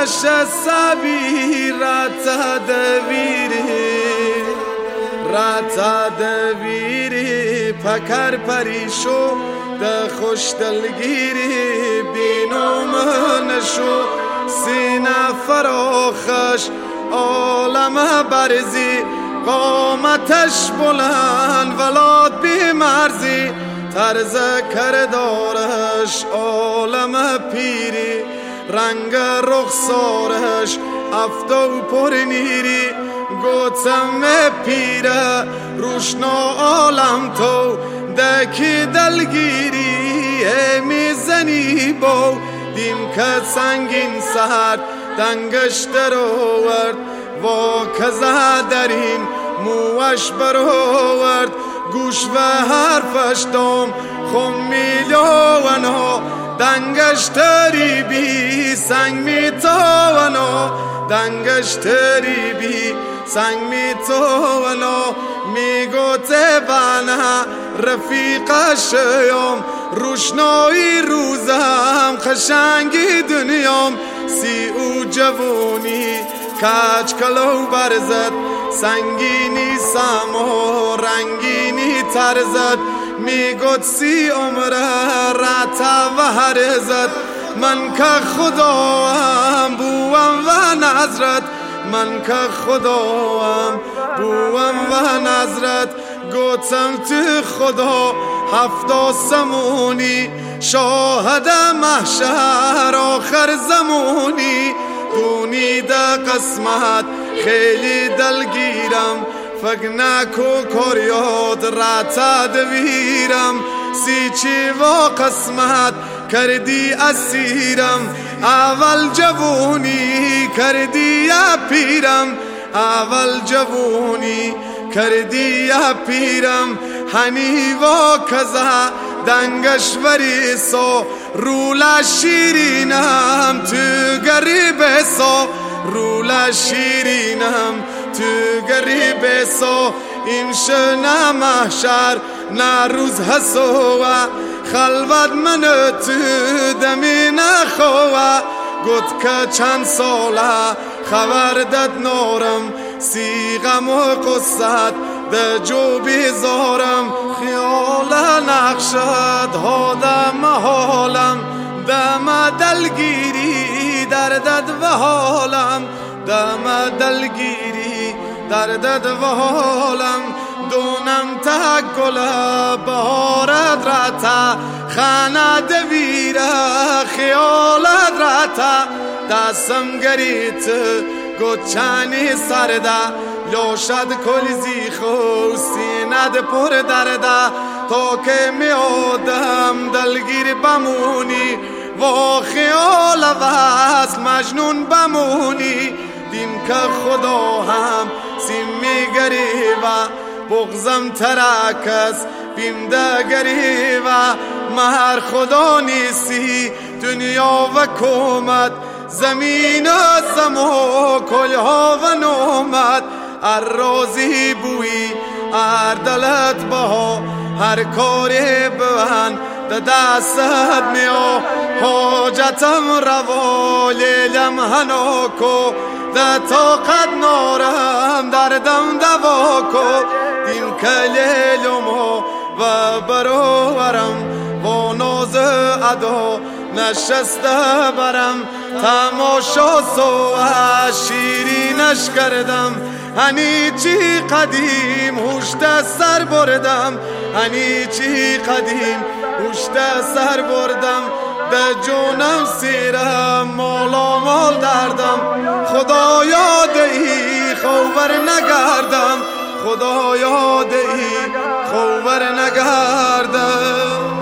نشست بی رتا دویری پکر پریشو ده خوش دلگیری بینوم نشو سینه فراخش عالم برزی قامتش بلند ولاد بی مرزی طرز کردارش عالم پیری رنگ رخسارش افتو پر نیری گوتم پیره روشنا عالم تو دکی دلگیری میزنی با دیم که سنگین سهر دنگش در آورد و کزه درین موش برآورد گوش و حرفش دام خم میلیونا دنگش تری بی سنگ میتوانا دنگش تری بی سنگ میتوانا میگوته بنا رفیقش یام روشنایی روزم خشنگی دنیام سی او جوونی کچ کلو برزد سنگینی سما رنگینی ترزد میگوت سی عمره رتا و هرزد من که خداوام بوام و نظرت من که خداوام بوام و نظرت گوتم تو خدا هفت آسمونی شاهد محشر آخر زمونی دونی ده قسمت خیلی دلگیرم فکر نکو کاریاد رتا دویرم سی چی و قسمت کردی اسیرم اول جوونی کردی یا پیرم اول جوونی کردی یا پیرم هنی و کزا دنگش وریسو رولا شیرینم تو گریب سو رولا شیرینم تو گریب سو این شنه محشر نه روز حسوه خلوت من تو دمی نخوه گوت که چند ساله خبر داد نارم سی غم و قصت ده جو بیزارم خیال نقشت هادم حالم دم دلگیری دردت و حالم دم دلگیری دردت و حالم دونم تا گل بهارت رتا خانه دویره خیالت رتا دستم گریت گوچانی سرده لوشد کلیزی خو سیند پر درده تا که میادم دلگیر بمونی و خیال وصل مجنون بمونی دیم که خدا هم سیم میگری و بغزم ترکس بیم دگری و مهر خدا نیستی دنیا و کمت زمین و سما کلها و نومت هر رازی بوی هر دلت بها هر کاری بوهن ده دستت میا حاجتم روا لیلم هناکو ده طاقت نارم دردم دوا کو دیم که لیلمو و برورم با ناز ادا نشسته برم تماشا سو شیرینش کردم هنی چی قدیم هوشت سر بردم هنی چی قدیم هوشت سر بردم به جونم سیرم مالا مال دردم خدا یادی خوبر نگردم خدا یادی خوبر نگردم